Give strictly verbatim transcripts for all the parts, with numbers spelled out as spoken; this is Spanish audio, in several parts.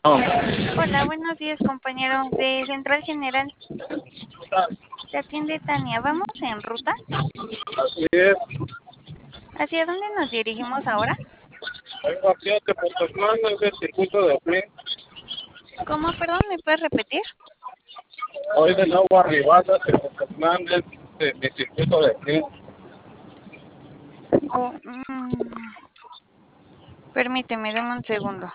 No, Hola, buenos días, compañero de Central General. Te atiende Tania. ¿Vamos en ruta? así es. ¿Hacia dónde nos dirigimos ahora? Vengo aquí a Tepoztlán, es el circuito de Flynn. ¿Cómo, perdón? ¿Me puedes repetir? Hoy de nuevo arribada, Tepoztlán es de mi circuito de Flynn. Oh, mm, permíteme, dame un segundo.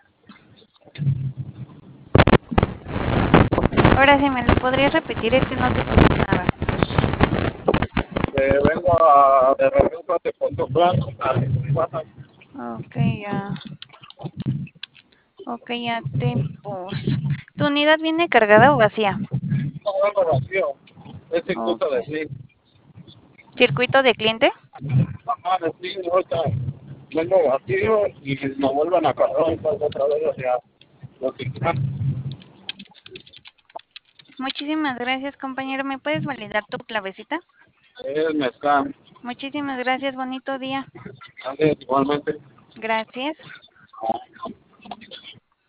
Ahora sí, ¿me lo podrías repetir? Es que no te escucho nada. Eh, vengo a, de regreso a Tepoztlán, a Arribada. Ok, ya. Ok, ya te pos. ¿Tu unidad viene cargada o vacía? No, vengo vacío, es circuito Ok. de Flynn. ¿Circuito de cliente? Ajá, de Flynn, ahorita vengo vacío y nos vuelvan a cargar y salgo otra vez hacia los Tepoztlán. Muchísimas gracias, compañero. ¿Me puedes validar tu clavecita? Es mezclán. Muchísimas gracias. Bonito día. Así es, igualmente. Gracias.